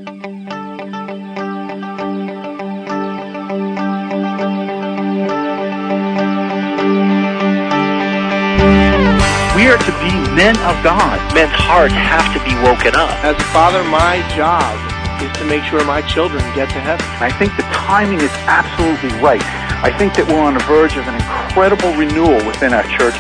We are to be men of God. Men's hearts have to be woken up. As a father, my job is to make sure my children get to heaven. I think the timing is absolutely right. I think that we're on the verge of an incredible renewal within our church.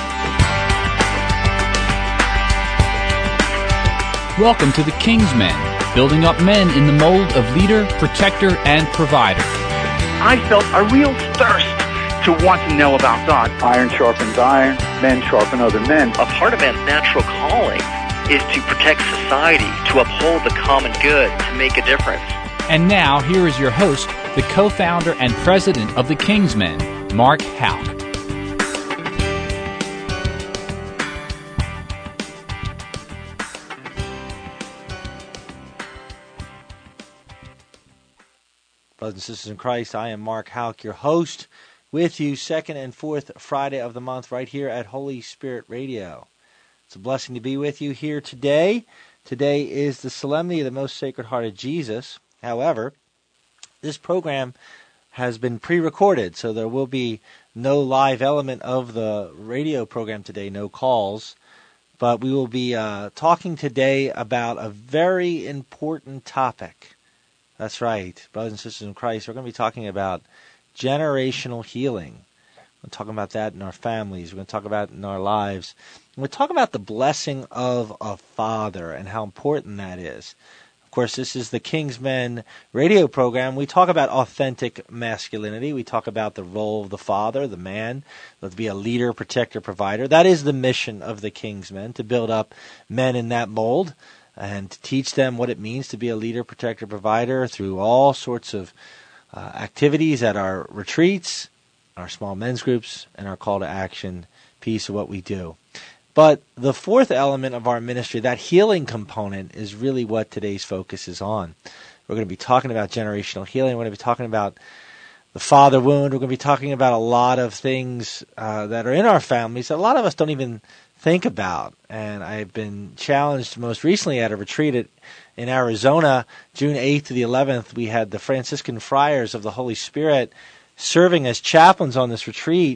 Welcome to the King's Men, building up men in the mold of leader, protector, and provider. I felt a real thirst to want to know about God. Iron sharpens iron, men sharpen other men. A part of man's natural calling is to protect society, to uphold the common good, to make a difference. And now, here is your host, the co-founder and president of the King's Men, Mark Houck. Brothers and sisters in Christ, I am Mark Houck, your host, with you second and fourth Friday of the month right here at Holy Spirit Radio. It's a blessing to be with you here today. Today is the Solemnity of the Most Sacred Heart of Jesus. However, this program has been pre-recorded, so there will be no live element of the radio program today, no calls. But we will be talking today about a very important topic. That's right, brothers and sisters in Christ. We're going to be talking about generational healing. We're talking about that in our families. We're going to talk about it in our lives. We're going to talk about the blessing of a father and how important that is. Of course, this is the King's Men radio program. We talk about authentic masculinity. We talk about the role of the father, the man, to be a leader, protector, provider. That is the mission of the King's Men, to build up men in that mold and to teach them what it means to be a leader, protector, provider through all sorts of activities at our retreats, our small men's groups, and our call to action piece of what we do. But the fourth element of our ministry, that healing component, is really what today's focus is on. We're going to be talking about generational healing. We're going to be talking about the father wound. We're going to be talking about a lot of things that are in our families that a lot of us don't even think about. And I've been challenged most recently at a retreat in Arizona, June 8th to the 11th. We had the Franciscan Friars of the Holy Spirit serving as chaplains on this retreat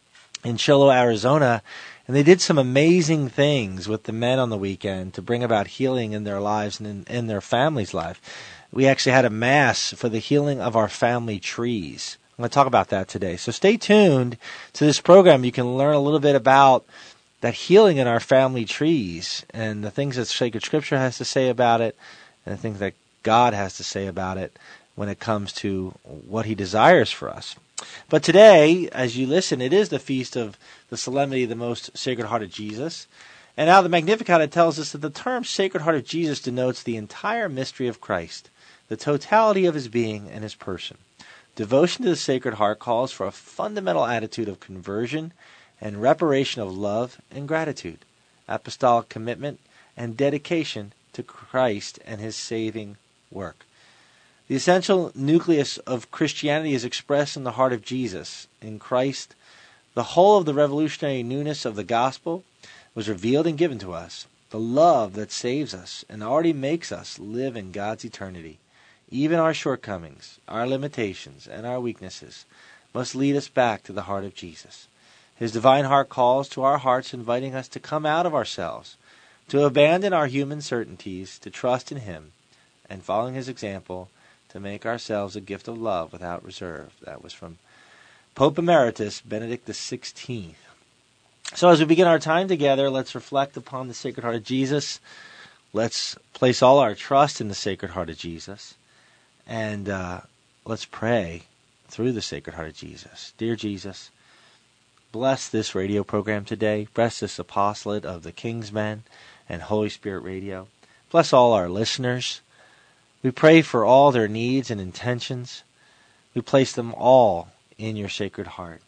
in Chilo, Arizona. And they did some amazing things with the men on the weekend to bring about healing in their lives and in their families' life. We actually had a mass for the healing of our family trees. I'm going to talk about that today. So stay tuned to this program. You can learn a little bit about that healing in our family trees and the things that Sacred Scripture has to say about it and the things that God has to say about it when it comes to what He desires for us. But today, as you listen, it is the feast of the Solemnity of the Most Sacred Heart of Jesus. And now the Magnificat, it tells us that the term Sacred Heart of Jesus denotes the entire mystery of Christ, the totality of His being and His person. Devotion to the Sacred Heart calls for a fundamental attitude of conversion and reparation of love and gratitude, apostolic commitment and dedication to Christ and His saving work. The essential nucleus of Christianity is expressed in the heart of Jesus. In Christ, the whole of the revolutionary newness of the gospel was revealed and given to us, the love that saves us and already makes us live in God's eternity. Even our shortcomings, our limitations, and our weaknesses must lead us back to the heart of Jesus. His divine heart calls to our hearts, inviting us to come out of ourselves, to abandon our human certainties, to trust in Him, and following His example, to make ourselves a gift of love without reserve. That was from Pope Emeritus Benedict XVI. So as we begin our time together, let's reflect upon the Sacred Heart of Jesus. Let's place all our trust in the Sacred Heart of Jesus. And let's pray through the Sacred Heart of Jesus. Dear Jesus, bless this radio program today. Bless this apostolate of the King's Men and Holy Spirit Radio. Bless all our listeners. We pray for all their needs and intentions. We place them all in your Sacred Heart.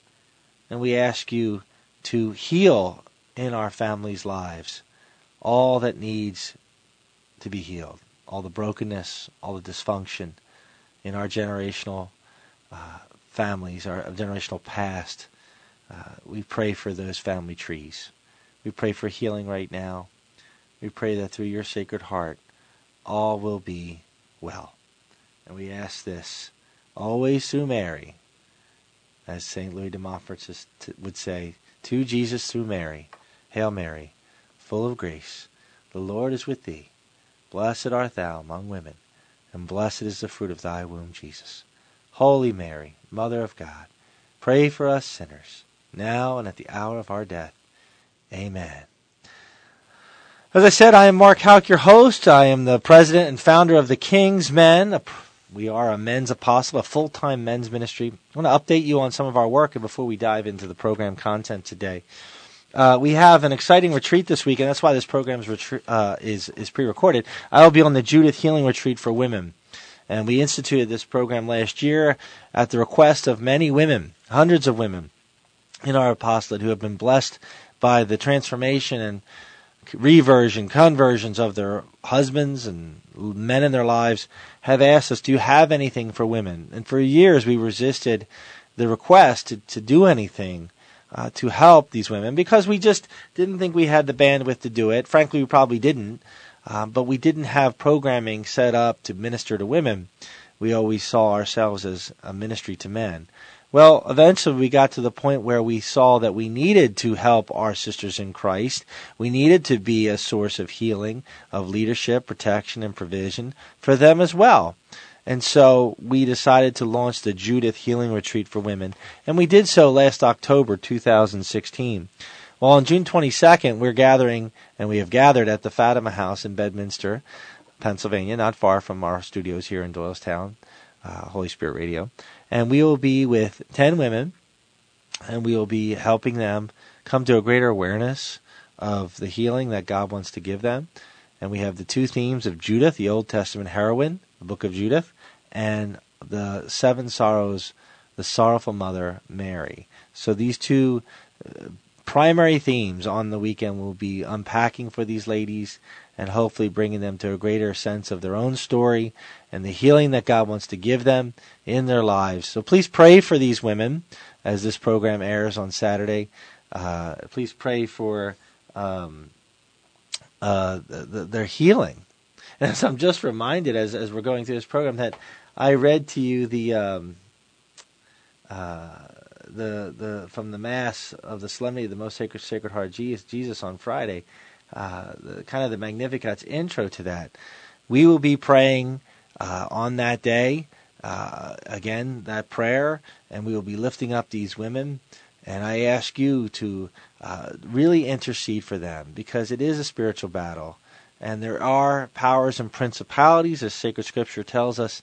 And we ask you to heal in our families' lives all that needs to be healed, all the brokenness, all the dysfunction in our generational families, our generational past. We pray for those family trees. We pray for healing right now. We pray that through your Sacred Heart, all will be well. And we ask this always through Mary, as St. Louis de Montfort would say, to Jesus through Mary. Hail Mary, full of grace, the Lord is with thee. Blessed art thou among women, and blessed is the fruit of thy womb, Jesus. Holy Mary, Mother of God, pray for us sinners, now and at the hour of our death. Amen. As I said, I am Mark Houck, your host. I am the president and founder of the King's Men. We are a men's apostle, a full-time men's ministry. I want to update you on some of our work before we dive into the program content today. We have an exciting retreat this week, and that's why this program is pre-recorded. I will be on the Judith Healing Retreat for Women. And we instituted this program last year at the request of many women, hundreds of women in our apostolate who have been blessed by the transformation and conversions of their husbands and men in their lives, have asked us, do you have anything for women? And for years we resisted the request to do anything to help these women because we just didn't think we had the bandwidth to do it. Frankly, we probably didn't, but we didn't have programming set up to minister to women. We always saw ourselves as a ministry to men. Well, eventually we got to the point where we saw that we needed to help our sisters in Christ. We needed to be a source of healing, of leadership, protection, and provision for them as well. And so we decided to launch the Judith Healing Retreat for Women, and we did so last October 2016. Well, on June 22nd, we're gathering, and we have gathered at the Fatima House in Bedminster, Pennsylvania, not far from our studios here in Doylestown, Holy Spirit Radio. And we will be with 10 women, and we will be helping them come to a greater awareness of the healing that God wants to give them. And we have the two themes of Judith, the Old Testament heroine, the book of Judith, and the seven sorrows, the sorrowful mother, Mary. So these two primary themes on the weekend will be unpacking for these ladies and hopefully bringing them to a greater sense of their own story and the healing that God wants to give them in their lives. So please pray for these women as this program airs on Saturday. Please pray for their healing. And so I'm just reminded as we're going through this program that I read to you the from the Mass of the Solemnity of the Most Sacred Heart of Jesus on Friday, the Magnificat intro to that. We will be praying on that day, again, that prayer, and we will be lifting up these women. And I ask you to really intercede for them because it is a spiritual battle. And there are powers and principalities, as sacred scripture tells us,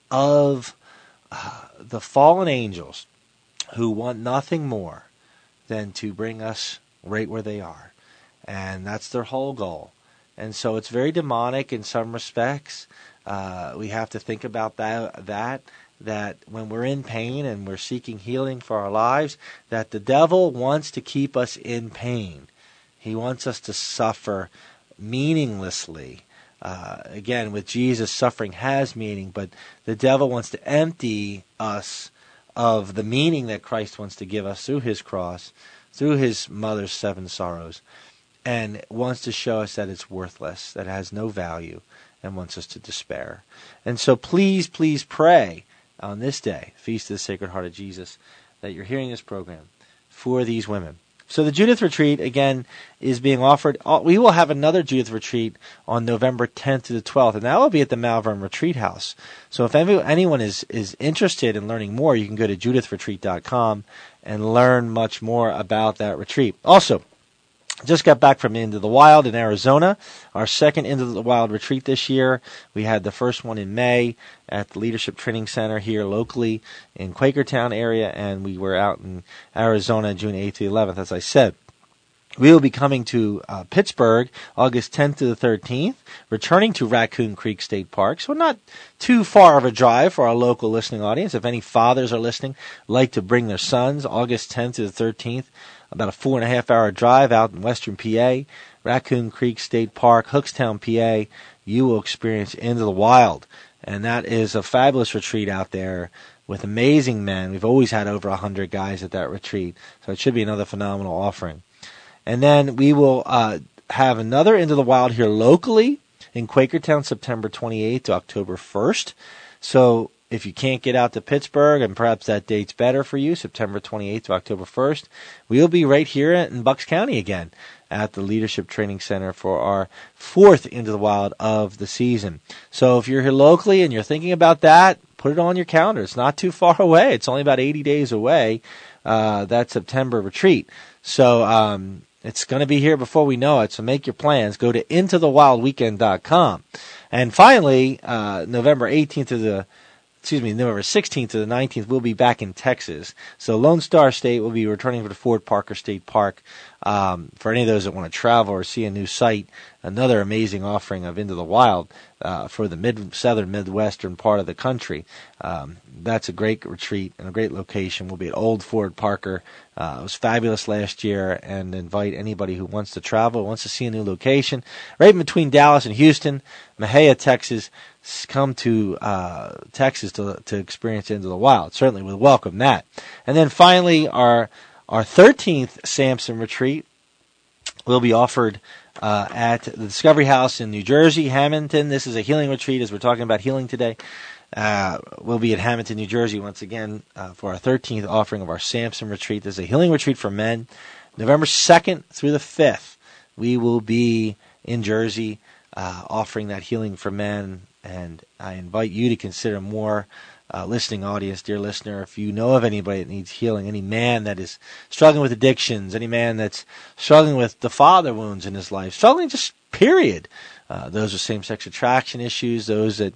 of the fallen angels who want nothing more than to bring us right where they are. And that's their whole goal. And so it's very demonic in some respects. We have to think about that when we're in pain and we're seeking healing for our lives, that the devil wants to keep us in pain. He wants us to suffer meaninglessly. Again, with Jesus, suffering has meaning, but the devil wants to empty us of the meaning that Christ wants to give us through his cross, through his mother's seven sorrows, and wants to show us that it's worthless, that it has no value, and wants us to despair. And so please, please pray on this day, Feast of the Sacred Heart of Jesus, that you're hearing this program for these women. So the Judith Retreat, again, is being offered. We will have another Judith Retreat on November 10th to the 12th, and that will be at the Malvern Retreat House. So if anyone is interested in learning more, you can go to judithretreat.com and learn much more about that retreat. Also, just got back from Into the Wild in Arizona, our second Into the Wild retreat this year. We had the first one in May at the Leadership Training Center here locally in Quakertown area, and we were out in Arizona June 8th to 11th, as I said. We will be coming to Pittsburgh August 10th to the 13th, returning to Raccoon Creek State Park, so not too far of a drive for our local listening audience. If any fathers are listening, like to bring their sons, August 10th to the 13th, about a 4.5-hour drive out in western PA, Raccoon Creek State Park, Hookstown, PA. You will experience Into the Wild, and that is a fabulous retreat out there with amazing men. We've always had over 100 guys at that retreat, so it should be another phenomenal offering. And then we will have another Into the Wild here locally in Quakertown September 28th to October 1st. So if you can't get out to Pittsburgh, and perhaps that date's better for you, September 28th to October 1st, we'll be right here in Bucks County again at the Leadership Training Center for our 4th Into the Wild of the season. So if you're here locally and you're thinking about that, put it on your calendar. It's not too far away. It's only about 80 days away, that September retreat. So it's going to be here before we know it, so make your plans. Go to intothewildweekend.com. And finally, November 16th to the 19th, we'll be back in Texas. So Lone Star State will be returning to Fort Parker State Park. For any of those that want to travel or see a new site, another amazing offering of Into the Wild for the southern Midwestern part of the country. That's a great retreat and a great location. We'll be at Old Fort Parker. It was fabulous last year, and invite anybody who wants to travel, wants to see a new location. Right in between Dallas and Houston, Mahia, Texas. Come to Texas to experience Into the Wild. Certainly we'll welcome that. And then finally, our 13th Samson retreat will be offered at the Discovery House in New Jersey, Hamilton. This is a healing retreat, as we're talking about healing today. We'll be at Hamilton, New Jersey once again for our 13th offering of our Samson retreat. This is a healing retreat for men. November 2nd through the 5th, we will be in Jersey offering that healing for men. And I invite you to consider more, listening audience, dear listener, if you know of anybody that needs healing, any man that is struggling with addictions, any man that's struggling with the father wounds in his life, struggling just period. Those are same-sex attraction issues, those that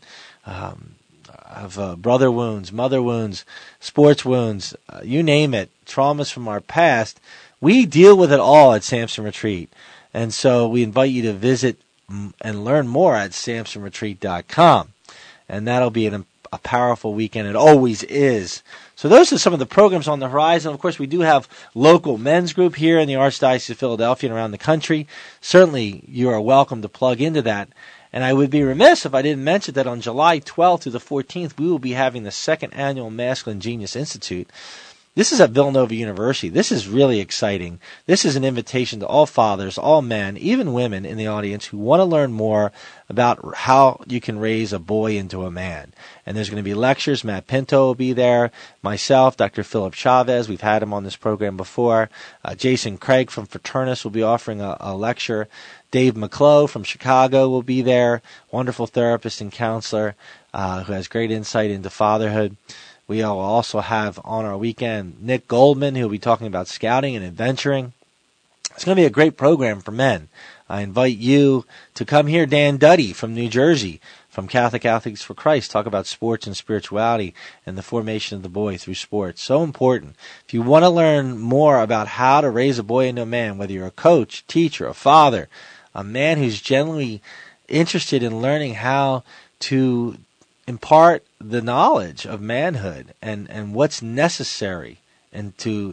have brother wounds, mother wounds, sports wounds, you name it, traumas from our past. We deal with it all at Samson Retreat. And so we invite you to visit and learn more at SamsonRetreat.com. And that'll be a powerful weekend. It always is. So those are some of the programs on the horizon. Of course, we do have local men's group here in the Archdiocese of Philadelphia and around the country. Certainly, you are welcome to plug into that. And I would be remiss if I didn't mention that on July 12th through the 14th, we will be having the 2nd Annual Masculine Genius Institute. This is at Villanova University. This is really exciting. This is an invitation to all fathers, all men, even women in the audience who want to learn more about how you can raise a boy into a man. And there's going to be lectures. Matt Pinto will be there. Myself, Dr. Philip Chavez. We've had him on this program before. Jason Craig from Fraternus will be offering a lecture. Dave McClough from Chicago will be there. Wonderful therapist and counselor who has great insight into fatherhood. We will also have on our weekend Nick Goldman, who will be talking about scouting and adventuring. It's going to be a great program for men. I invite you to come here. Dan Duddy from New Jersey, from Catholic Athletes for Christ, talk about sports and spirituality and the formation of the boy through sports. So important. If you want to learn more about how to raise a boy into a man, whether you're a coach, teacher, a father, a man who's genuinely interested in learning how to impart the knowledge of manhood and what's necessary, and to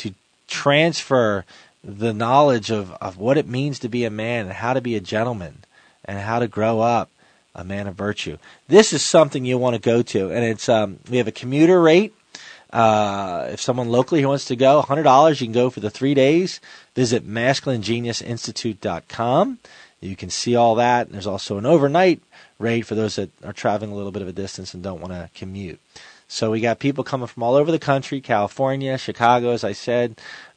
transfer the knowledge of what it means to be a man and how to be a gentleman and how to grow up a man of virtue. This is something you want to go to, and it's we have a commuter rate. If someone locally who wants to go, $100, you can go for the 3 days. Visit MasculineGeniusInstitute.com. You can see all that. And there's also an overnight rate for those that are traveling a little bit of a distance and don't want to commute. So we got people coming from all over the country, California, Chicago, as I said,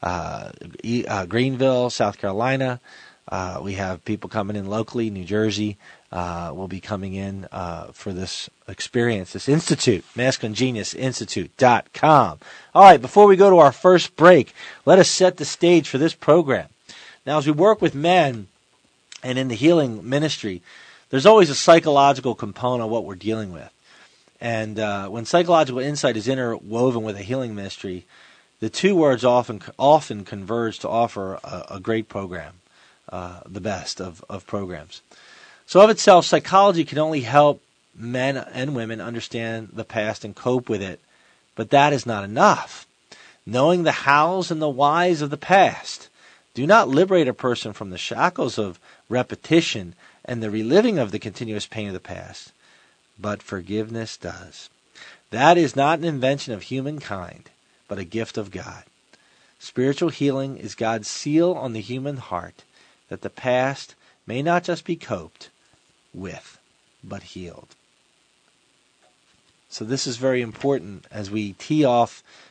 Greenville, South Carolina. We have people coming in locally. New Jersey will be coming in for this experience, this institute, MasculineGeniusInstitute.com. All right, before we go to our first break, let us set the stage for this program. Now, as we work with men and in the healing ministry, there's always a psychological component of what we're dealing with. And when psychological insight is interwoven with a healing ministry, the two words often converge to offer a great program, the best of programs. So of itself, psychology can only help men and women understand the past and cope with it, but that is not enough. Knowing the hows and the whys of the past do not liberate a person from the shackles of repetition and the reliving of the continuous pain of the past, but forgiveness does. That is not an invention of humankind, but a gift of God. Spiritual healing is God's seal on the human heart, that the past may not just be coped, with, but healed. So this is very important as we tee up,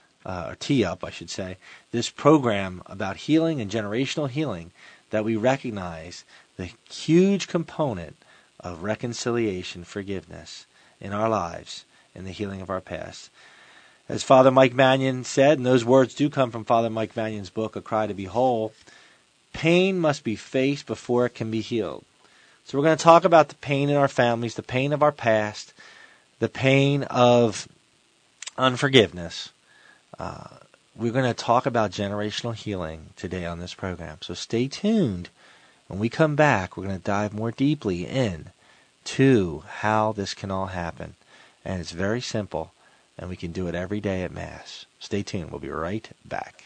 this program about healing and generational healing, that we recognize the huge component of reconciliation, forgiveness in our lives, and the healing of our past. As Father Mike Mannion said, and those words do come from Father Mike Mannion's book, A Cry to Be Whole, pain must be faced before it can be healed. So we're going to talk about the pain in our families, the pain of our past, the pain of unforgiveness. We're going to talk about generational healing today on this program. So stay tuned. When we come back, we're going to dive more deeply in to how this can all happen. And it's very simple, and we can do it every day at Mass. Stay tuned. We'll be right back.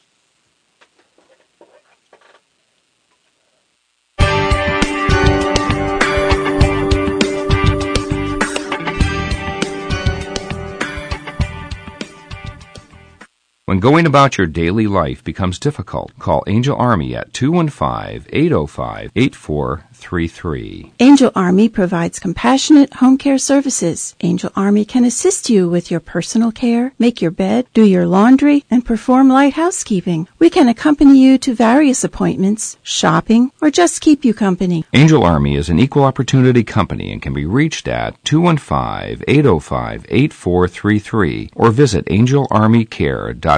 When going about your daily life becomes difficult, call Angel Army at 215-805-8433. Angel Army provides compassionate home care services. Angel Army can assist you with your personal care, make your bed, do your laundry, and perform light housekeeping. We can accompany you to various appointments, shopping, or just keep you company. Angel Army is an equal opportunity company and can be reached at 215-805-8433 or visit angelarmycare.com.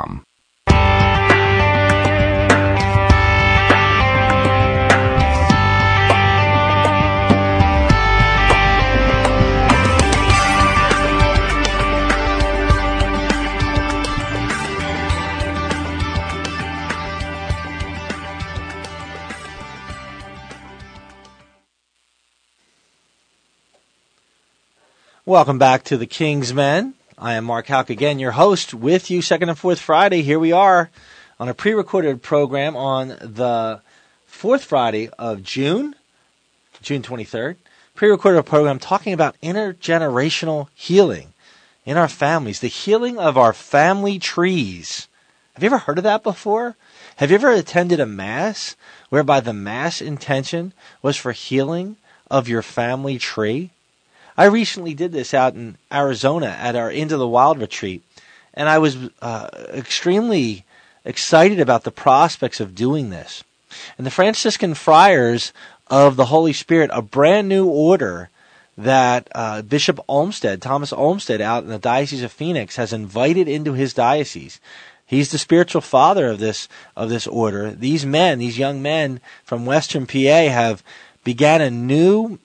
Welcome back to the King's Men. I am Mark Houck again, your host, with you second and fourth Friday. Here we are on a pre-recorded program on the fourth Friday of June 23rd. Pre-recorded program talking about intergenerational healing in our families, the healing of our family trees. Have you ever heard of that before? Have you ever attended a Mass whereby the Mass intention was for healing of your family tree? I recently did this out in Arizona at our Into the Wild retreat, and I was extremely excited about the prospects of doing this. And the Franciscan Friars of the Holy Spirit, a brand new order that Bishop Olmsted, Thomas Olmsted, out in the Diocese of Phoenix, has invited into his diocese. He's the spiritual father of this order. These young men from Western PA, have began a new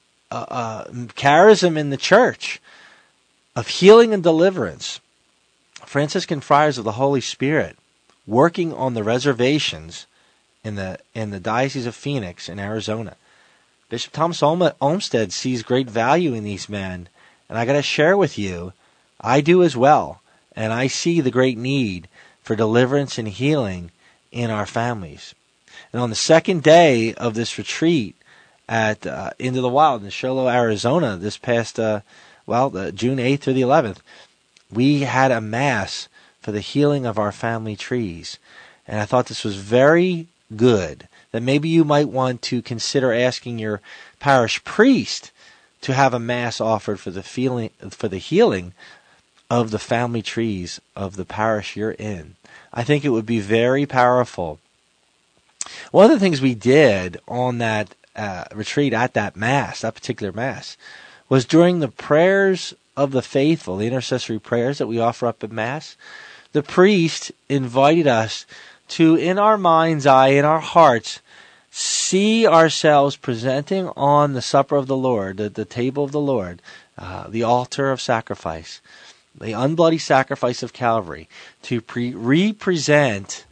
charism in the church of healing and deliverance. Franciscan Friars of the Holy Spirit, working on the reservations in the Diocese of Phoenix in Arizona. Bishop Thomas Olmsted sees great value in these men, and I got to share with you, I do as well, and I see the great need for deliverance and healing in our families. And on the second day of this retreat at Into the Wild in Show Low, Arizona, this past June 8th through the 11th, we had a Mass for the healing of our family trees. And I thought this was very good, that maybe you might want to consider asking your parish priest to have a Mass offered for the healing of the family trees of the parish you're in. I think it would be very powerful. One of the things we did on that retreat at that particular Mass, was during the prayers of the faithful, the intercessory prayers that we offer up at Mass, the priest invited us to, in our mind's eye, in our hearts, see ourselves presenting on the supper of the Lord, the table of the Lord, the altar of sacrifice, the unbloody sacrifice of Calvary, to represent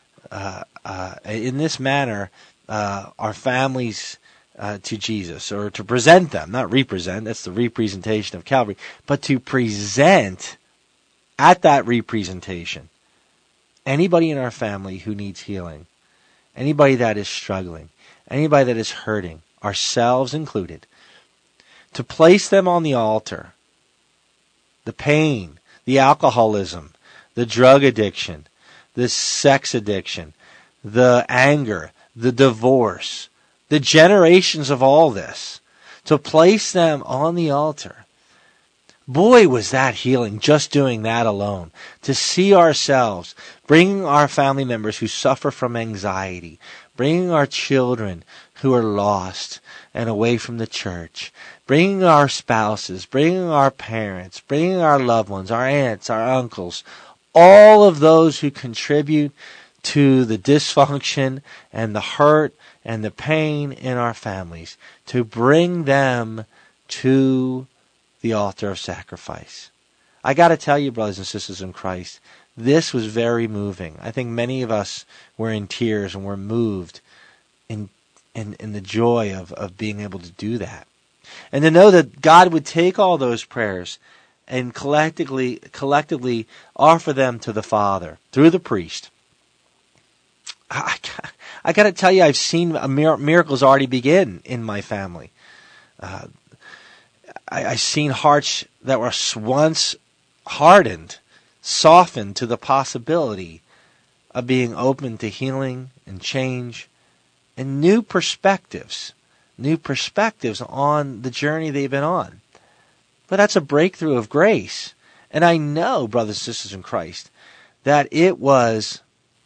in this manner our families to Jesus, or to present them, not represent, that's the representation of Calvary, but to present at that representation anybody in our family who needs healing, anybody that is struggling, anybody that is hurting, ourselves included, to place them on the altar. The pain, the alcoholism, the drug addiction, the sex addiction, the anger, the divorce, the generations of all this, to place them on the altar. Boy, was that healing, just doing that alone. To see ourselves, bringing our family members who suffer from anxiety, bringing our children who are lost and away from the church, bringing our spouses, bringing our parents, bringing our loved ones, our aunts, our uncles, all of those who contribute to the dysfunction and the hurt and the pain in our families, to bring them to the altar of sacrifice. I got to tell you, brothers and sisters in Christ, this was very moving. I think many of us were in tears and were moved in the joy of being able to do that. And to know that God would take all those prayers and collectively offer them to the Father through the priest. I got to tell you, I've seen miracles already begin in my family. I've seen hearts that were once hardened, softened to the possibility of being open to healing and change and new perspectives on the journey they've been on. But that's a breakthrough of grace. And I know, brothers and sisters in Christ, that it was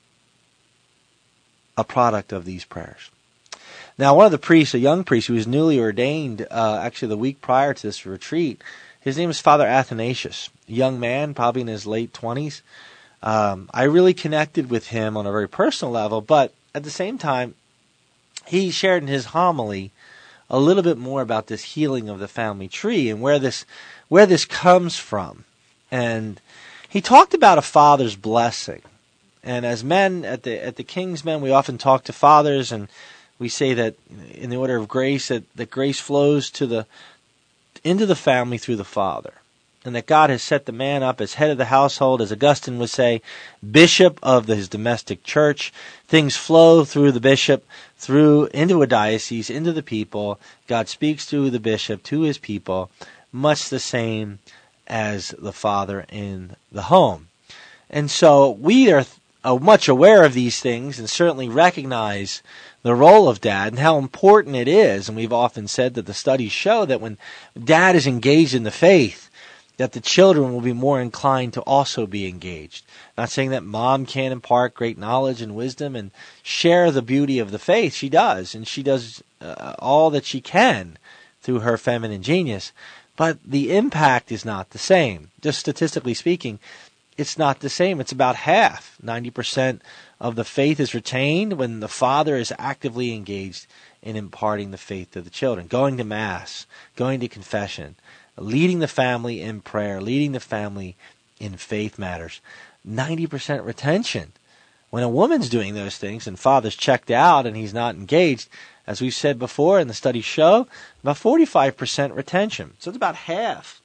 a product of these prayers. Now, one of the priests, a young priest who was newly ordained, actually the week prior to this retreat, his name is Father Athanasius, a young man, probably in his late 20s. I really connected with him on a very personal level, but at the same time, he shared in his homily a little bit more about this healing of the family tree and where this comes from. And he talked about a father's blessing. And as men at the King's Men, we often talk to fathers, and we say that in the order of grace, that grace flows into the family through the father. And that God has set the man up as head of the household, as Augustine would say, bishop of his domestic church. Things flow through the bishop, through into a diocese, into the people. God speaks through the bishop to his people, much the same as the father in the home. And so we are much aware of these things and certainly recognize the role of dad and how important it is. And we've often said that the studies show that when dad is engaged in the faith, that the children will be more inclined to also be engaged. Not saying that mom can't impart great knowledge and wisdom and share the beauty of the faith. She does, and she does all that she can through her feminine genius. But the impact is not the same. Just statistically speaking, it's not the same. It's about half. 90% of the faith is retained when the father is actively engaged in imparting the faith to the children, going to Mass, going to confession, leading the family in prayer, leading the family in faith matters. 90% retention. When a woman's doing those things and father's checked out and he's not engaged, as we've said before and the studies show, about 45% retention. So it's about half.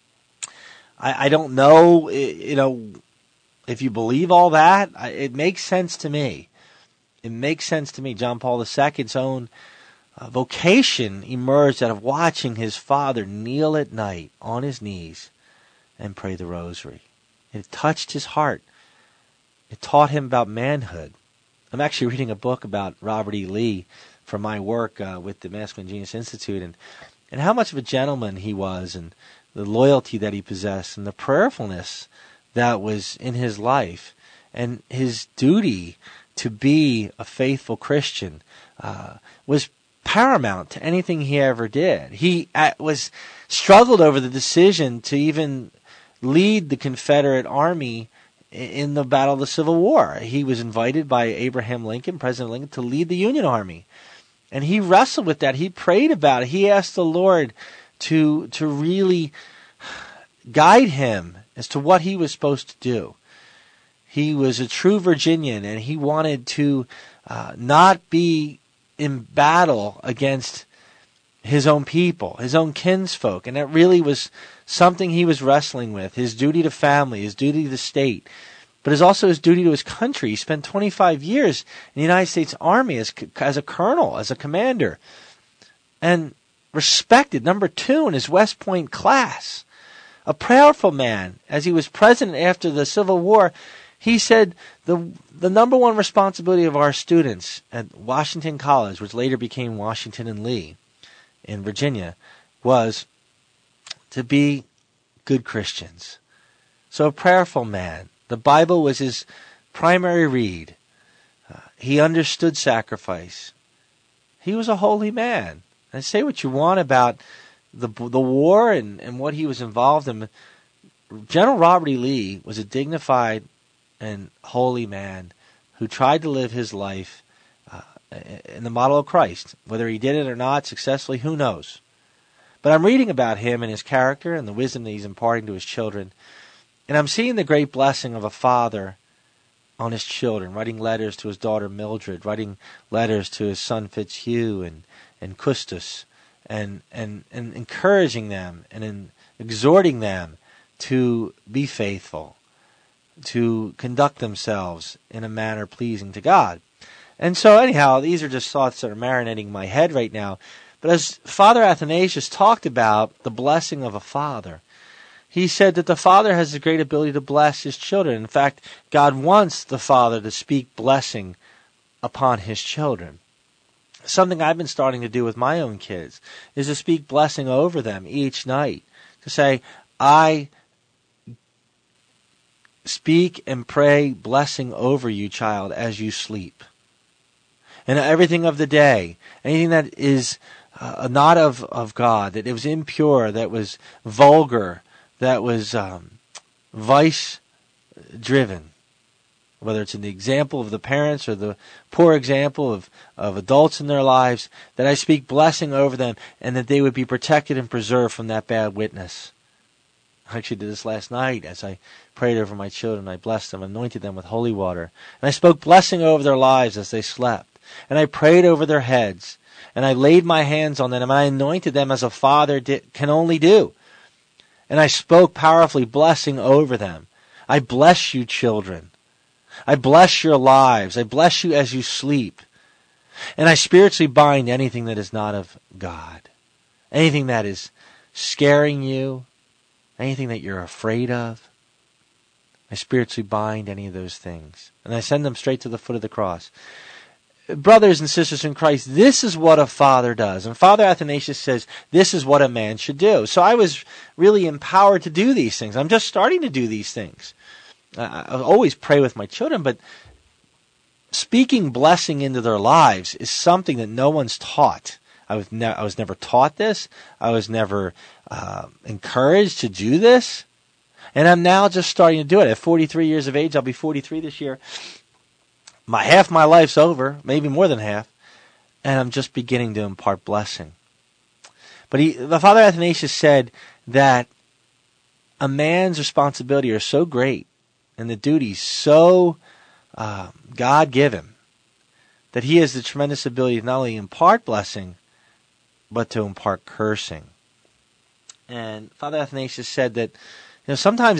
I don't know, if you believe all that. It makes sense to me. It makes sense to me. John Paul II's own vocation emerged out of watching his father kneel at night on his knees and pray the rosary. It touched his heart. It taught him about manhood. I'm actually reading a book about Robert E. Lee for my work with the Masculine Genius Institute, and how much of a gentleman he was, and the loyalty that he possessed, and the prayerfulness that was in his life, and his duty to be a faithful Christian was paramount to anything he ever did. He struggled over the decision to even lead the Confederate Army in the Battle of the Civil War. He was invited by Abraham Lincoln, President Lincoln, to lead the Union Army. And he wrestled with that. He prayed about it. He asked the Lord to really guide him as to what he was supposed to do. He was a true Virginian, and he wanted to not be in battle against his own people, his own kinsfolk. And that really was something he was wrestling with. His duty to family, his duty to the state, but also his duty to his country. He spent 25 years in the United States Army as a colonel, as a commander, and respected, number 2 in his West Point class. A prayerful man. As he was president after the Civil War, he said the number one responsibility of our students at Washington College, which later became Washington and Lee, in Virginia was to be good Christians. So a prayerful man. The Bible was his primary read. He understood sacrifice. He was a holy man. And say what you want about the war and what he was involved in. General Robert E. Lee was a dignified and holy man who tried to live his life in the model of Christ. Whether he did it or not successfully, who knows? But I'm reading about him and his character and the wisdom that he's imparting to his children. And I'm seeing the great blessing of a father on his children, writing letters to his daughter Mildred, writing letters to his son Fitzhugh and Custis, and encouraging them and exhorting them to be faithful, to conduct themselves in a manner pleasing to God. And so anyhow, these are just thoughts that are marinating in my head right now. But as Father Athanasius talked about the blessing of a father, he said that the father has the great ability to bless his children. In fact, God wants the father to speak blessing upon his children. Something I've been starting to do with my own kids is to speak blessing over them each night. To say, I speak and pray blessing over you, child, as you sleep. And everything of the day, anything that is not of God, that it was impure, that was vulgar, that was vice-driven, whether it's in the example of the parents or the poor example of adults in their lives, that I speak blessing over them and that they would be protected and preserved from that bad witness. I actually did this last night as I prayed over my children. I blessed them, anointed them with holy water. And I spoke blessing over their lives as they slept. And I prayed over their heads. And I laid my hands on them and I anointed them as a father can only do. And I spoke powerfully blessing over them. I bless you, children. I bless your lives. I bless you as you sleep. And I spiritually bind anything that is not of God. Anything that is scaring you. Anything that you're afraid of. I spiritually bind any of those things. And I send them straight to the foot of the cross. Brothers and sisters in Christ, this is what a father does. And Father Athanasius says this is what a man should do. So I was really empowered to do these things. I'm just starting to do these things. I always pray with my children, but speaking blessing into their lives is something that no one's taught. I was never taught this. I was never encouraged to do this. And I'm now just starting to do it. At 43 years of age, I'll be 43 this year. Half my life's over, maybe more than half, and I'm just beginning to impart blessing. But the Father Athanasius said that a man's responsibility are so great and the duties so God-given that he has the tremendous ability to not only impart blessing, but to impart cursing. And Father Athanasius said that sometimes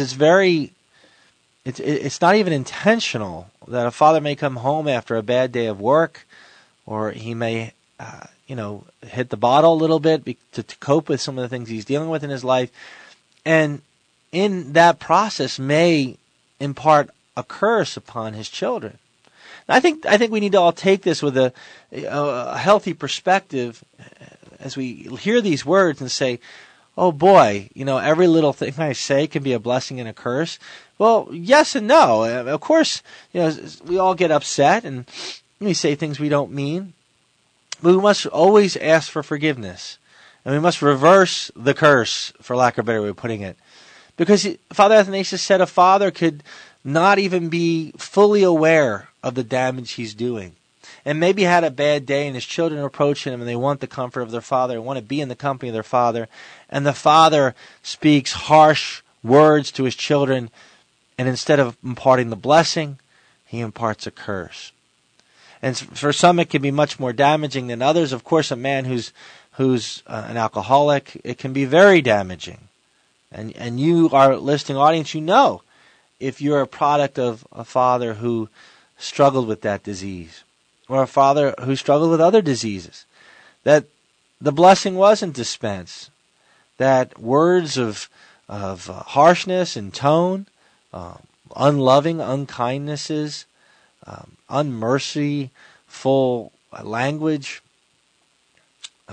it's not even intentional that a father may come home after a bad day of work, or he may, hit the bottle a little bit to cope with some of the things he's dealing with in his life, and in that process may impart a curse upon his children. And I think we need to all take this with a healthy perspective as we hear these words and say, oh boy, every little thing I say can be a blessing and a curse. Well, yes and no. Of course, we all get upset and we say things we don't mean. But we must always ask for forgiveness. And we must reverse the curse, for lack of a better way of putting it. Because Father Athanasius said a father could not even be fully aware of the damage he's doing. And maybe had a bad day and his children are approaching him and they want the comfort of their father, want to be in the company of their father. And the father speaks harsh words to his children. And instead of imparting the blessing, he imparts a curse. And for some it can be much more damaging than others. Of course, a man who's an alcoholic, it can be very damaging. And you, our listening audience, if you're a product of a father who struggled with that disease, or a father who struggled with other diseases, that the blessing wasn't dispensed, that words of harshness and tone, unloving unkindnesses, unmerciful language,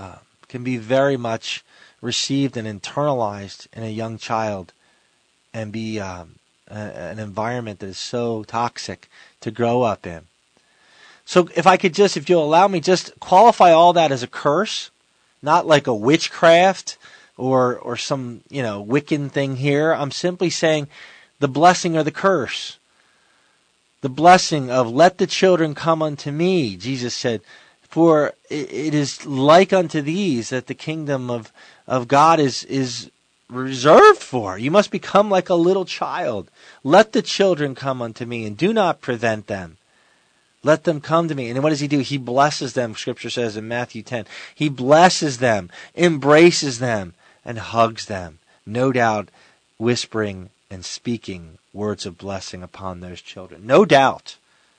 can be very much received and internalized in a young child and be an environment that is so toxic to grow up in. So if you'll allow me, just qualify all that as a curse, not like a witchcraft or some, Wiccan thing here. I'm simply saying the blessing or the curse. The blessing of let the children come unto me, Jesus said, for it is like unto these that the kingdom of God is reserved for. You must become like a little child. Let the children come unto me, and do not prevent them. Let them come to me. And what does he do? He blesses them, Scripture says in Matthew 10. He blesses them, embraces them, and hugs them. No doubt whispering and speaking words of blessing upon those children. No doubt.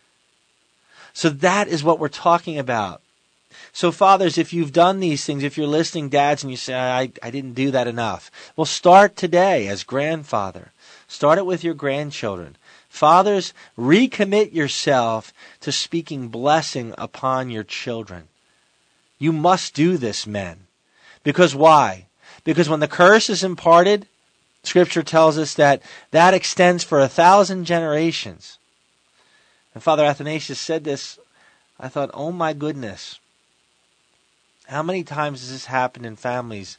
So that is what we're talking about. So fathers, if you've done these things, if you're listening, dads, and you say, I didn't do that enough. Well, start today as grandfather. Start it with your grandchildren. Fathers, recommit yourself to speaking blessing upon your children. You must do this, men. Because why? Because when the curse is imparted, Scripture tells us that extends for 1,000 generations. And Father Athanasius said this. I thought, oh my goodness. How many times has this happened in families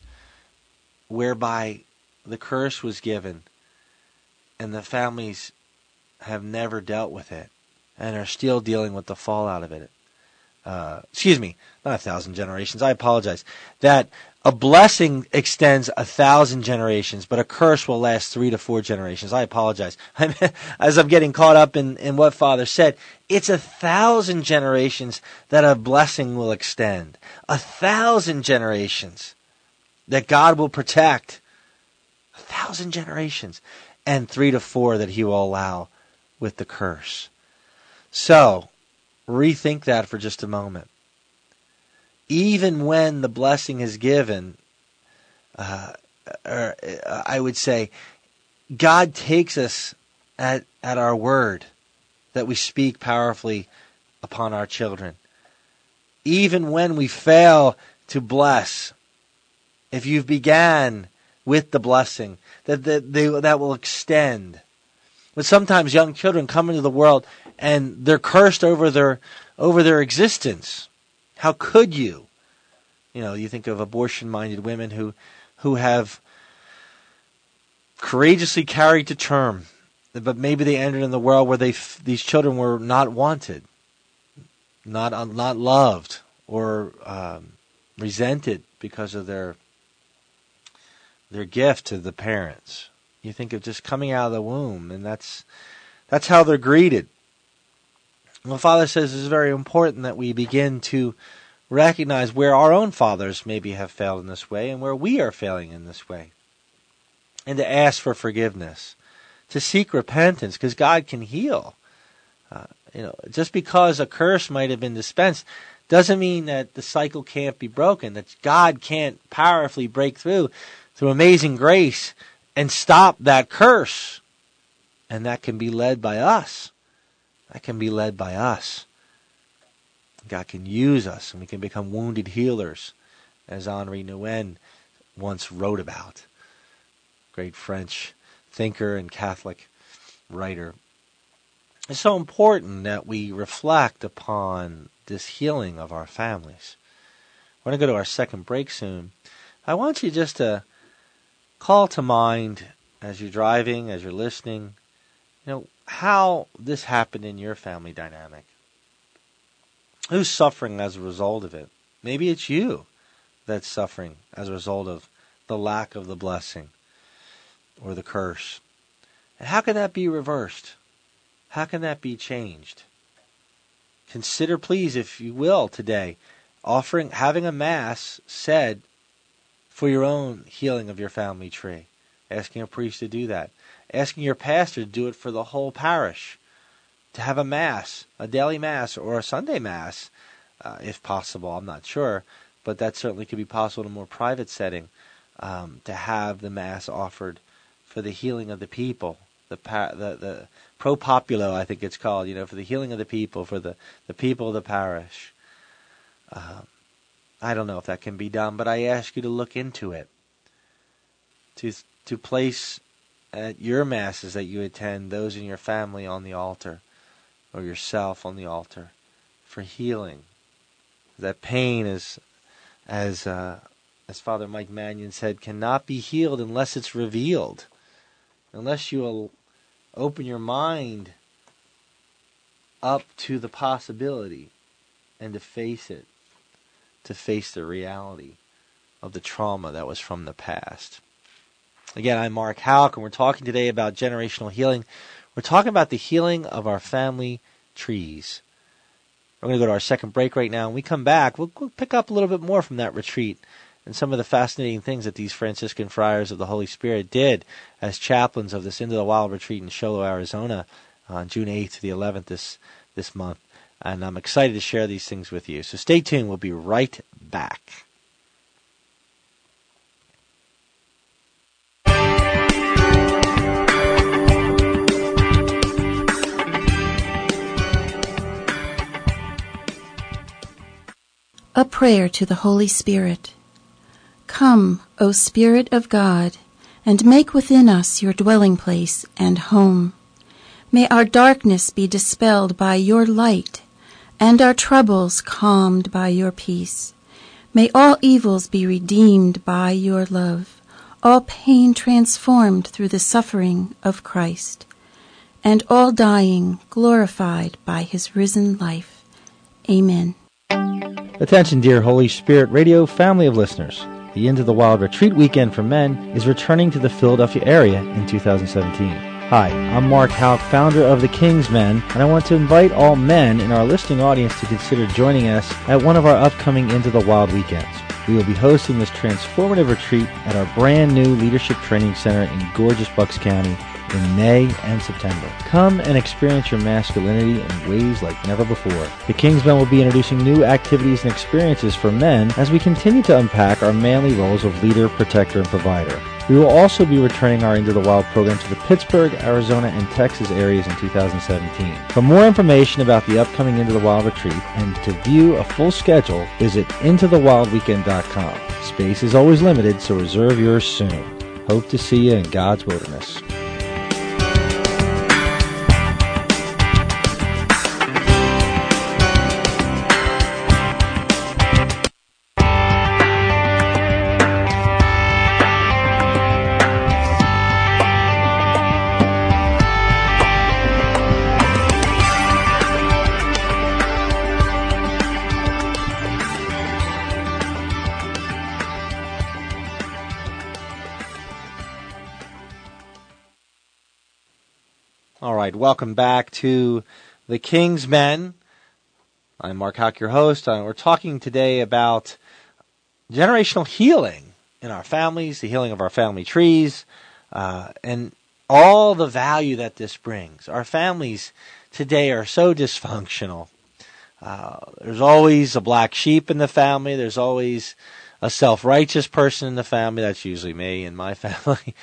whereby the curse was given and the families have never dealt with it and are still dealing with the fallout of it? Not 1,000 generations. I apologize. That a blessing extends 1,000 generations, but a curse will last 3 to 4 generations. I apologize. As I'm getting caught up in what Father said, it's 1,000 generations that a blessing will extend. 1,000 generations that God will protect. 1,000 generations. And 3 to 4 that he will allow with the curse. So, rethink that for just a moment. Even when the blessing is given, I would say, God takes us at our word that we speak powerfully upon our children. Even when we fail to bless, if you've began with the blessing, that will extend. But sometimes young children come into the world and they're cursed over their existence. How could you? You think of abortion-minded women who have courageously carried to term, but maybe they entered in the world where these children were not wanted, not loved, or resented because of their gift to the parents. You think of just coming out of the womb, and that's how they're greeted. Well, Father says it's very important that we begin to recognize where our own fathers maybe have failed in this way and where we are failing in this way. And to ask for forgiveness, to seek repentance, because God can heal. Just because a curse might have been dispensed doesn't mean that the cycle can't be broken, that God can't powerfully break through amazing grace and stop that curse. And that can be led by us. That can be led by us. God can use us, and we can become wounded healers, as Henri Nouwen once wrote about. Great French thinker and Catholic writer. It's so important that we reflect upon this healing of our families. We're going to go to our second break soon. I want you just to call to mind, as you're driving, as you're listening, how this happened in your family dynamic. Who's suffering as a result of it? Maybe it's you that's suffering as a result of the lack of the blessing or the curse. And how can that be reversed? How can that be changed? Consider, please, if you will, today, having a mass said for your own healing of your family tree. Asking a priest to do that. Asking your pastor to do it for the whole parish. To have a mass, a daily mass, or a Sunday mass, if possible. I'm not sure, but that certainly could be possible in a more private setting, to have the mass offered for the healing of the people, the pro populo, I think it's called, for the healing of the people, for the people of the parish. I don't know if that can be done, but I ask you to look into it. To place at your masses that you attend those in your family on the altar, or yourself on the altar, for healing. That pain is, as Father Mike Mannion said, cannot be healed unless it's revealed. Unless you will open your mind up to the possibility and to face it, to face the reality of the trauma that was from the past. Again, I'm Mark Houck, and we're talking today about generational healing. We're talking about the healing of our family trees. We're going to go to our second break right now. When we come back, we'll pick up a little bit more from that retreat and some of the fascinating things that these Franciscan friars of the Holy Spirit did as chaplains of this Into the Wild retreat in Show Low, Arizona on June 8th to the 11th this month. And I'm excited to share these things with you. So stay tuned. We'll be right back. A prayer to the Holy Spirit. Come, O Spirit of God, and make within us your dwelling place and home. May our darkness be dispelled by your light, and our troubles calmed by your peace. May all evils be redeemed by your love, all pain transformed through the suffering of Christ, and all dying glorified by his risen life. Amen. Attention, dear Holy Spirit Radio family of listeners. The Into the Wild Retreat Weekend for Men is returning to the Philadelphia area in 2017. Hi, I'm Mark Houck, founder of the King's Men, and I want to invite all men in our listening audience to consider joining us at one of our upcoming Into the Wild weekends. We will be hosting this transformative retreat at our brand new Leadership Training Center in gorgeous Bucks County in May and September. Come and experience your masculinity in ways like never before. The King's Men will be introducing new activities and experiences for men as we continue to unpack our manly roles of leader, protector, and provider. We will also be returning our Into the Wild program to the Pittsburgh, Arizona, and Texas areas in 2017. For more information about the upcoming Into the Wild retreat and to view a full schedule, visit intothewildweekend.com. Space is always limited, so reserve yours soon. Hope to see you in God's wilderness. All right, welcome back to the King's Men. I'm Mark Houck, your host. We're talking today about generational healing in our families, the healing of our family trees, and all the value that this brings. Our families today are so dysfunctional. There's always a black sheep in the family. There's always a self-righteous person in the family. That's usually me and my family.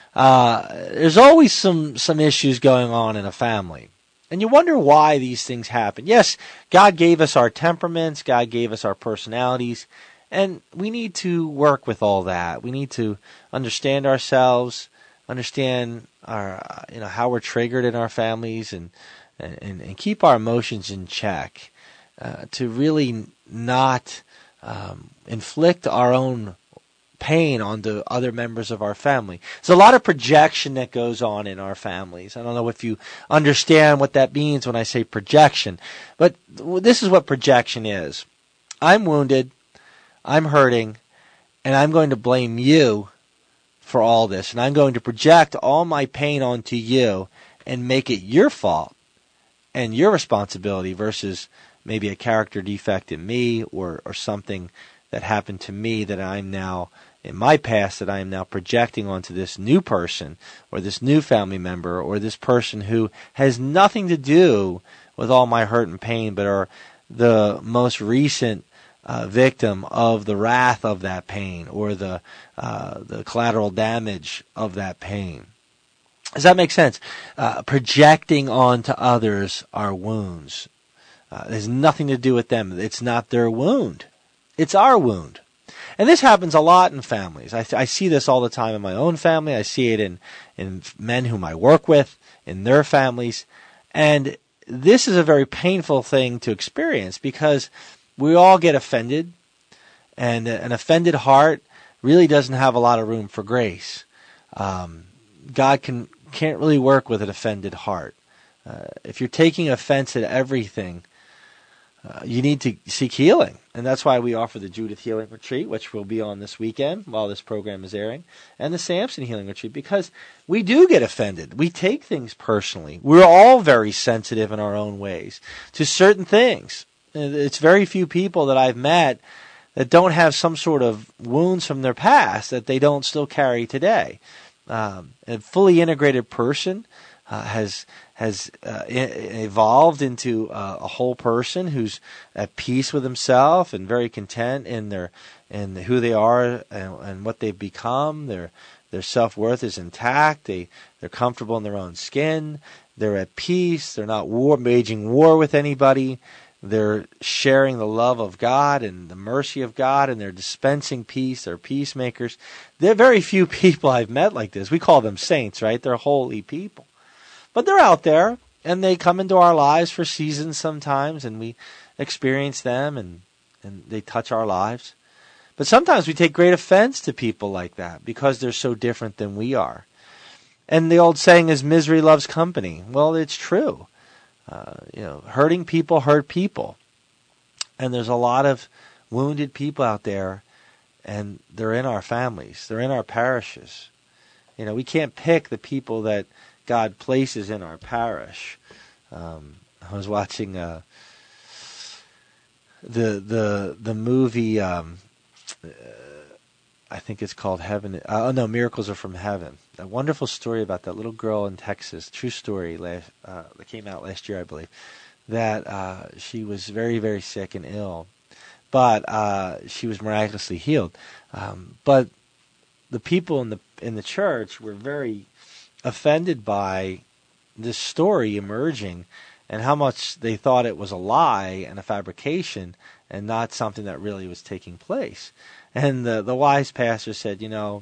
There's always some issues going on in a family. And you wonder why these things happen. Yes, God gave us our temperaments, God gave us our personalities, and we need to work with all that. We need to understand ourselves, understand our, how we're triggered in our families, and keep our emotions in check, to really not inflict our own pain onto other members of our family. There's a lot of projection that goes on in our families. I don't know if you understand what that means when I say projection, but this is what projection is. I'm wounded, I'm hurting, and I'm going to blame you for all this, and I'm going to project all my pain onto you and make it your fault and your responsibility versus maybe a character defect in me or something that happened to me that I'm now, in my past, that I am now projecting onto this new person or this new family member or this person who has nothing to do with all my hurt and pain but are the most recent victim of the wrath of that pain or the collateral damage of that pain. Does that make sense? Projecting onto others our wounds. It has nothing to do with them. It's not their wound. It's our wound. And this happens a lot in families. I see this all the time in my own family. I see it in men whom I work with, in their families. And this is a very painful thing to experience because we all get offended, and an offended heart really doesn't have a lot of room for grace. God can't really work with an offended heart. If you're taking offense at everything, you need to seek healing. And that's why we offer the Judith Healing Retreat, which will be on this weekend while this program is airing, and the Samson Healing Retreat, because we do get offended. We take things personally. We're all very sensitive in our own ways to certain things. It's very few people that I've met that don't have some sort of wounds from their past that they don't still carry today. A fully integrated person has evolved into a whole person who's at peace with himself and very content in who they are and what they've become. Their self-worth is intact. They're comfortable in their own skin. They're at peace. They're not waging war with anybody. They're sharing the love of God and the mercy of God, and they're dispensing peace. They're peacemakers. There are very few people I've met like this. We call them saints, right? They're holy people. But they're out there, and they come into our lives for seasons sometimes, and we experience them, and they touch our lives. But sometimes we take great offense to people like that because they're so different than we are. And the old saying is, misery loves company. Well, it's true. Hurting people hurt people. And there's a lot of wounded people out there, and they're in our families. They're in our parishes. We can't pick the people that God places in our parish. I was watching the movie. I think it's called Heaven. Miracles Are from Heaven. A wonderful story about that little girl in Texas. True story. That came out last year, I believe. That she was very, very sick and ill, but she was miraculously healed. But the people in the church were very offended by this story emerging and how much they thought it was a lie and a fabrication and not something that really was taking place. And the wise pastor said,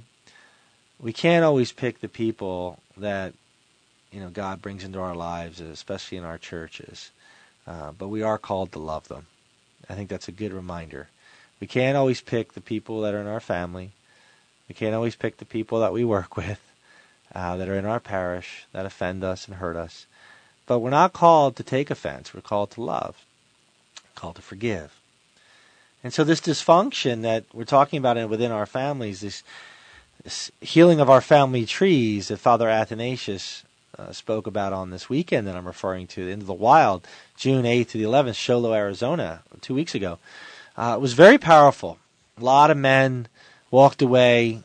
we can't always pick the people that, God brings into our lives, especially in our churches. But we are called to love them. I think that's a good reminder. We can't always pick the people that are in our family. We can't always pick the people that we work with, that are in our parish, that offend us and hurt us. But we're not called to take offense. We're called to love. We're called to forgive. And so this dysfunction that we're talking about within our families, this healing of our family trees that Father Athanasius spoke about on this weekend that I'm referring to, Into the Wild, June 8th to the 11th, Show Low, Arizona, 2 weeks ago. It was very powerful. A lot of men walked away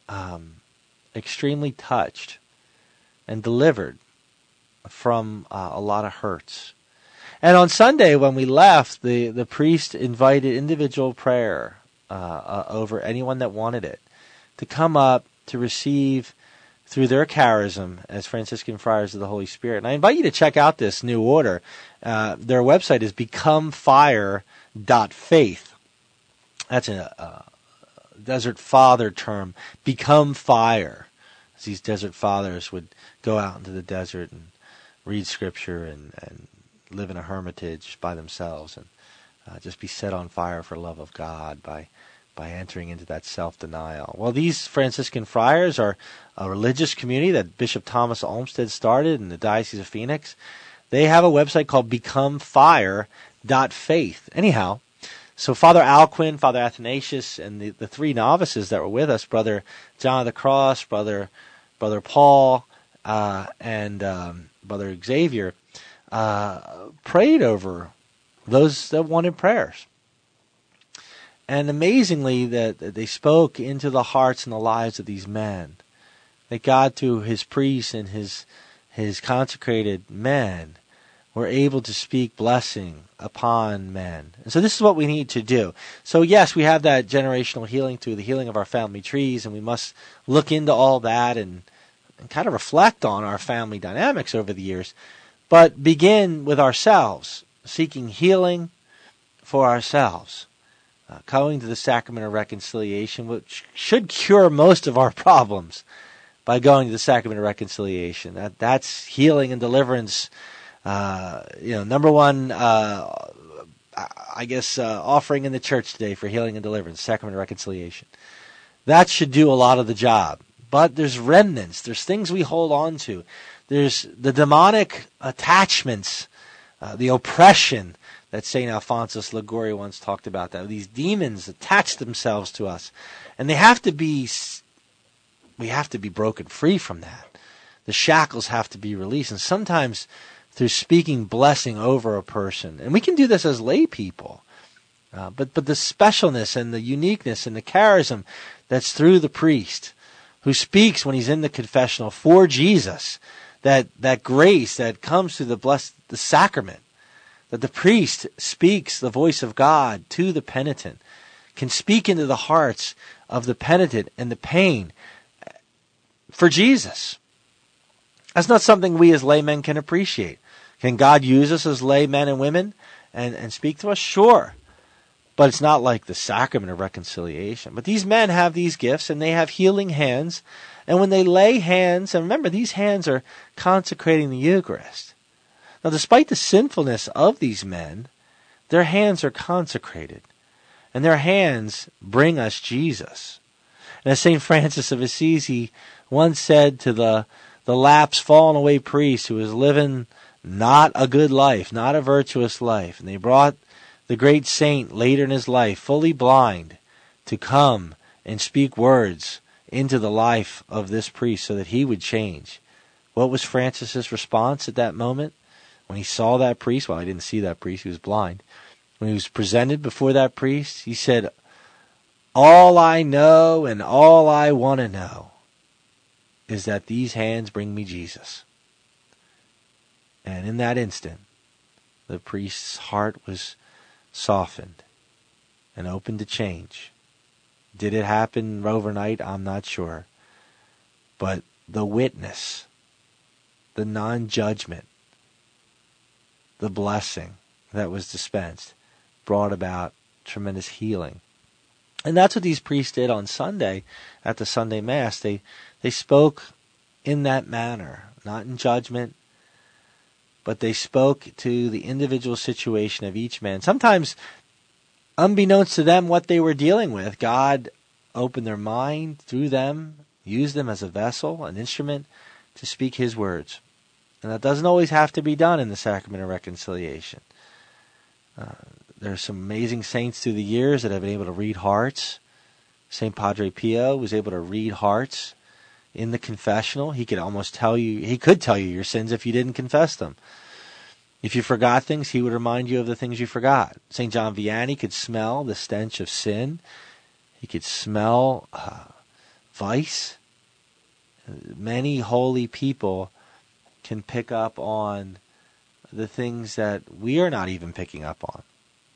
extremely touched and delivered from a lot of hurts. And on Sunday when we left, the priest invited individual prayer over anyone that wanted it to come up to receive through their charism as Franciscan Friars of the Holy Spirit. And I invite you to check out this new order. Their website is becomefire.faith. That's a Desert Father term. Become fire. As these Desert Fathers would go out into the desert and read Scripture and live in a hermitage by themselves and just be set on fire for love of God by entering into that self-denial. Well, these Franciscan friars are a religious community that Bishop Thomas Olmsted started in the Diocese of Phoenix. They have a website called becomefire.faith. Anyhow, so Father Alcuin, Father Athanasius, and the three novices that were with us, Brother John of the Cross, Brother Paul, and Brother Xavier, prayed over those that wanted prayers. And amazingly, that they spoke into the hearts and the lives of these men. That God, through His priests and His consecrated men, were able to speak blessing upon men. And so this is what we need to do. So yes, we have that generational healing through the healing of our family trees, and we must look into all that and kind of reflect on our family dynamics over the years. But begin with ourselves, seeking healing for ourselves. going to the sacrament of reconciliation, which should cure most of our problems by going to the sacrament of reconciliation. That's healing and deliverance. Number one, offering in the church today for healing and deliverance, sacrament of reconciliation. That should do a lot of the job. But there's remnants. There's things we hold on to. There's the demonic attachments, the oppression that St. Alphonsus Liguori once talked about. That these demons attach themselves to us, and we have to be broken free from that. The shackles have to be released, and sometimes through speaking blessing over a person, and we can do this as lay people. But the specialness and the uniqueness and the charism that's through the priest who speaks when he's in the confessional for Jesus, that grace that comes through the sacrament, that the priest speaks the voice of God to the penitent, can speak into the hearts of the penitent and the pain for Jesus. That's not something we as laymen can appreciate. Can God use us as laymen and women and speak to us? Sure. But it's not like the sacrament of reconciliation. But these men have these gifts, and they have healing hands. And when they lay hands, and remember, these hands are consecrating the Eucharist. Now, despite the sinfulness of these men, their hands are consecrated. And their hands bring us Jesus. And as St. Francis of Assisi once said to the lapsed, fallen away priest who was living not a good life, not a virtuous life, and they brought the great saint later in his life, fully blind, to come and speak words into the life of this priest so that he would change. What was Francis's response at that moment when he saw that priest? Well, he didn't see that priest, he was blind. When he was presented before that priest, he said, "All I know and all I want to know is that these hands bring me Jesus." And in that instant, the priest's heart was softened and open to change. Did it happen overnight? I'm not sure. But the witness, the non-judgment, the blessing that was dispensed brought about tremendous healing. And that's what these priests did on Sunday at the Sunday Mass. They spoke in that manner, not in judgment, but they spoke to the individual situation of each man. Sometimes, unbeknownst to them what they were dealing with, God opened their mind through them, used them as a vessel, an instrument, to speak His words. And that doesn't always have to be done in the Sacrament of Reconciliation. There are some amazing saints through the years that have been able to read hearts. St. Padre Pio was able to read hearts in the confessional. He could tell you your sins if you didn't confess them. If you forgot things, he would remind you of the things you forgot. St. John Vianney could smell the stench of sin. He could smell vice. Many holy people can pick up on the things that we are not even picking up on.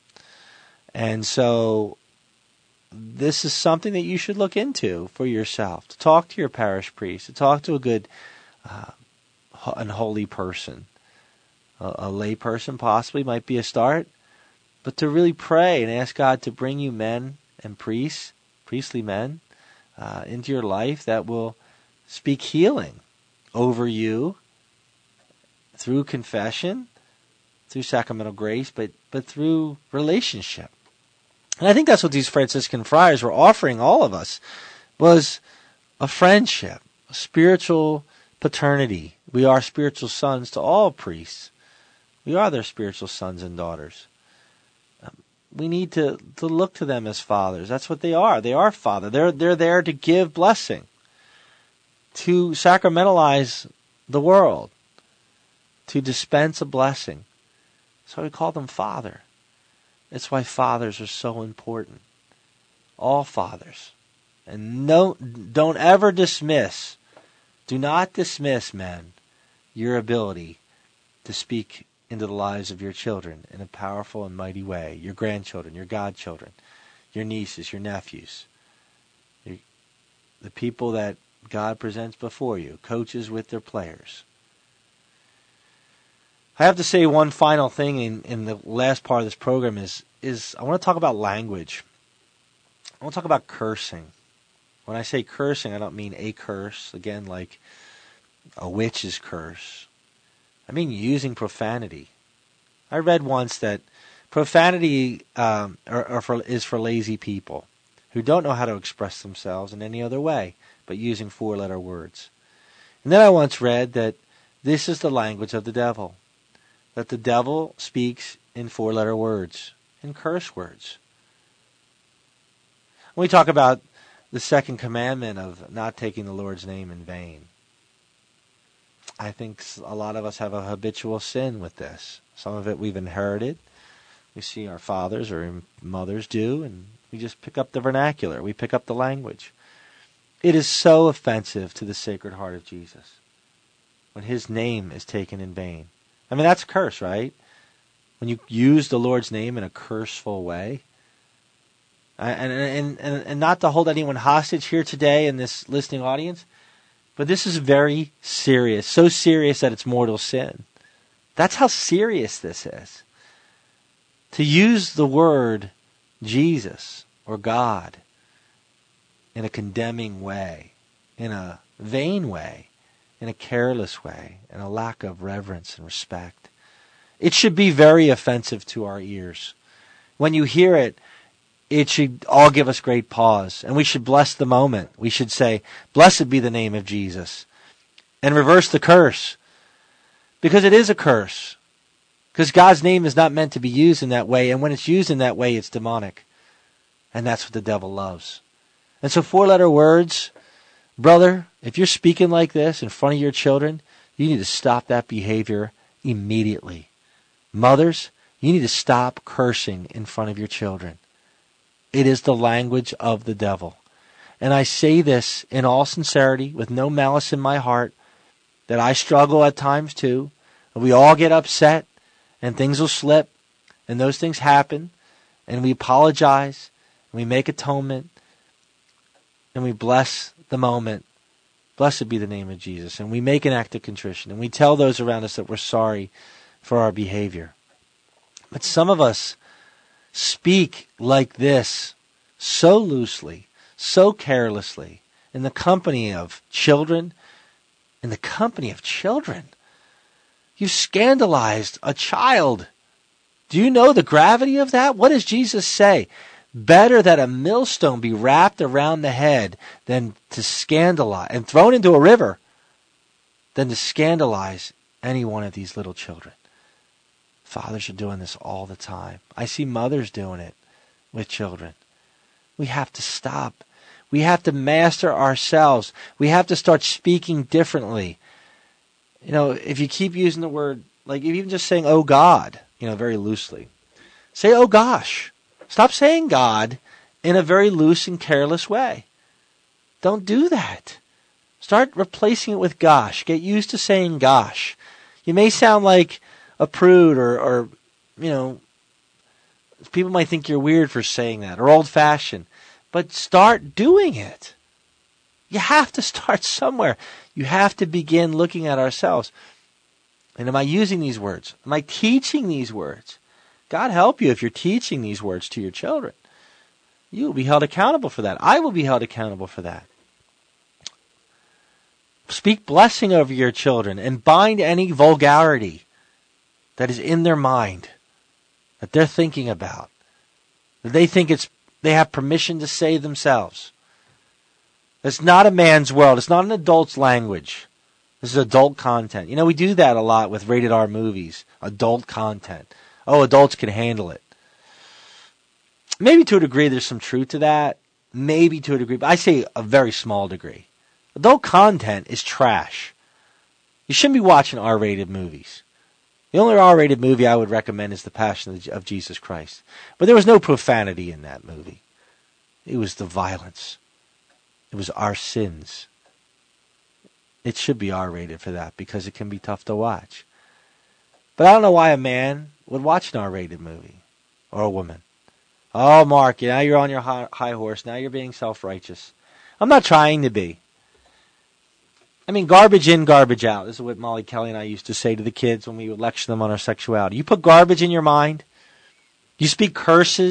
And so this is something that you should look into for yourself, to talk to your parish priest, to talk to a good and holy person. A lay person possibly might be a start, but to really pray and ask God to bring you men and priests, priestly men, into your life that will speak healing over you through confession, through sacramental grace, but through relationship. And I think that's what these Franciscan friars were offering all of us, was a friendship, a spiritual paternity. We are spiritual sons to all priests. We are their spiritual sons and daughters. We need to look to them as fathers. That's what they are. They are father. They're there to give blessing, to sacramentalize the world, to dispense a blessing. So we call them father. That's why fathers are so important. All fathers. And don't ever dismiss, do not dismiss, men, your ability to speak into the lives of your children in a powerful and mighty way. Your grandchildren, your godchildren, your nieces, your nephews, the people that God presents before you, coaches with their players. I have to say one final thing in the last part of this program is I want to talk about language. I want to talk about cursing. When I say cursing, I don't mean a curse, again, like a witch's curse. I mean using profanity. I read once that profanity is for lazy people who don't know how to express themselves in any other way but using 4-letter words. And then I once read that this is the language of the devil, that the devil speaks in 4-letter words, in curse words. When we talk about the second commandment of not taking the Lord's name in vain, I think a lot of us have a habitual sin with this. Some of it we've inherited. We see our fathers or mothers do, and we just pick up the vernacular. We pick up the language. It is so offensive to the Sacred Heart of Jesus when His name is taken in vain. I mean, that's a curse, right? When you use the Lord's name in a curseful way. And not to hold anyone hostage here today in this listening audience, but this is very serious. So serious that it's mortal sin. That's how serious this is. To use the word Jesus or God in a condemning way, in a vain way, in a careless way, in a lack of reverence and respect. It should be very offensive to our ears. When you hear it, it should all give us great pause, and we should bless the moment. We should say, "Blessed be the name of Jesus," and reverse the curse, because it is a curse. Because God's name is not meant to be used in that way, and when it's used in that way, it's demonic. And that's what the devil loves. And so 4-letter words, brother, if you're speaking like this in front of your children, you need to stop that behavior immediately. Mothers, you need to stop cursing in front of your children. It is the language of the devil. And I say this in all sincerity, with no malice in my heart, that I struggle at times too. We all get upset, and things will slip, and those things happen, and we apologize, and we make atonement, and we bless the moment. Blessed be the name of Jesus. And we make an act of contrition, and we tell those around us that we're sorry for our behavior. But some of us speak like this so loosely, so carelessly, in the company of children. In the company of children. You scandalized a child. Do you know the gravity of that? What does Jesus say? Better that a millstone be wrapped around the head than to scandalize and thrown into a river than to scandalize any one of these little children. Fathers are doing this all the time. I see mothers doing it with children. We have to stop. We have to master ourselves. We have to start speaking differently. You know, if you keep using the word, like even just saying, "Oh God," very loosely. Say, "Oh gosh." Stop saying God in a very loose and careless way. Don't do that. Start replacing it with gosh. Get used to saying gosh. You may sound like a prude or people might think you're weird for saying that or old-fashioned. But start doing it. You have to start somewhere. You have to begin looking at ourselves. And am I using these words? Am I teaching these words? God help you if you're teaching these words to your children. You will be held accountable for that. I will be held accountable for that. Speak blessing over your children and bind any vulgarity that is in their mind, that they're thinking about, that they think they have permission to say themselves. It's not a man's world. It's not an adult's language. This is adult content. We do that a lot with rated R movies. Adult content. Oh, adults can handle it. Maybe to a degree there's some truth to that. Maybe to a degree. But I say a very small degree. Adult content is trash. You shouldn't be watching R-rated movies. The only R-rated movie I would recommend is The Passion of Jesus Christ. But there was no profanity in that movie. It was the violence. It was our sins. It should be R-rated for that because it can be tough to watch. But I don't know why a man would watch an R-rated movie. Or a woman. Oh, Mark, now you're on your high horse. Now you're being self-righteous. I'm not trying to be. I mean, garbage in, garbage out. This is what Molly Kelly and I used to say to the kids when we would lecture them on our sexuality. You put garbage in your mind. You speak curses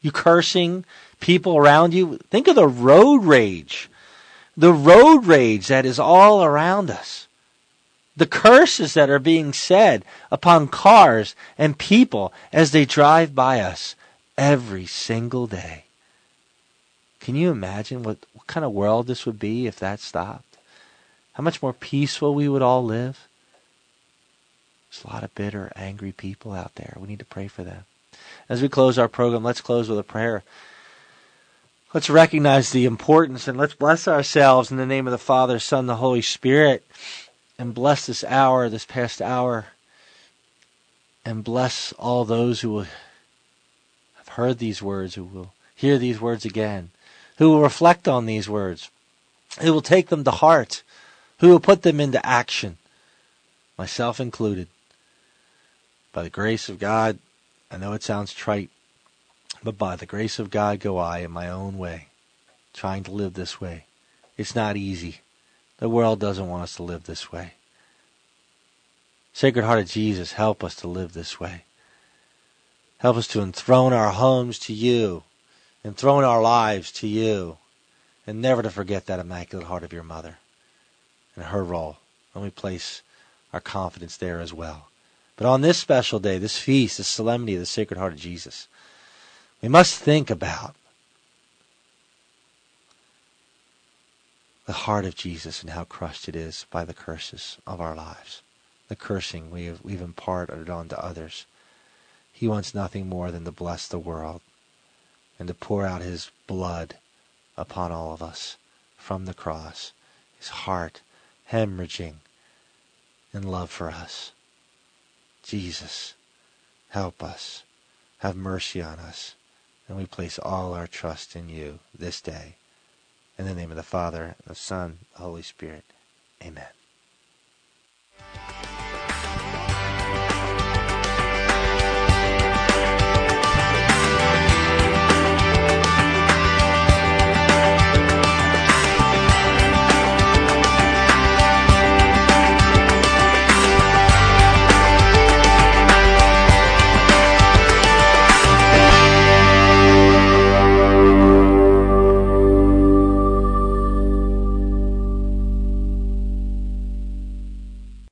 You cursing people around you. Think of the road rage. The road rage that is all around us. The curses that are being said upon cars and people as they drive by us every single day. Can you imagine what kind of world this would be if that stopped? How much more peaceful we would all live? There's a lot of bitter, angry people out there. We need to pray for them. As we close our program, let's close with a prayer. Let's recognize the importance and let's bless ourselves in the name of the Father, Son, the Holy Spirit. And bless this hour, this past hour. And bless all those who will have heard these words, who will hear these words again, who will reflect on these words, who will take them to heart, who will put them into action, myself included. By the grace of God, I know it sounds trite, but by the grace of God go I in my own way, trying to live this way. It's not easy. The world doesn't want us to live this way. Sacred Heart of Jesus, help us to live this way. Help us to enthrone our homes to you, enthrone our lives to you, and never to forget that Immaculate Heart of your mother and her role. And we place our confidence there as well. But on this special day, this feast, this solemnity of the Sacred Heart of Jesus, we must think about the heart of Jesus and how crushed it is by the curses of our lives. The cursing we've imparted onto others. He wants nothing more than to bless the world and to pour out his blood upon all of us from the cross. His heart hemorrhaging in love for us. Jesus, help us. Have mercy on us. And we place all our trust in you this day. In the name of the Father, and the Son, and the Holy Spirit. Amen.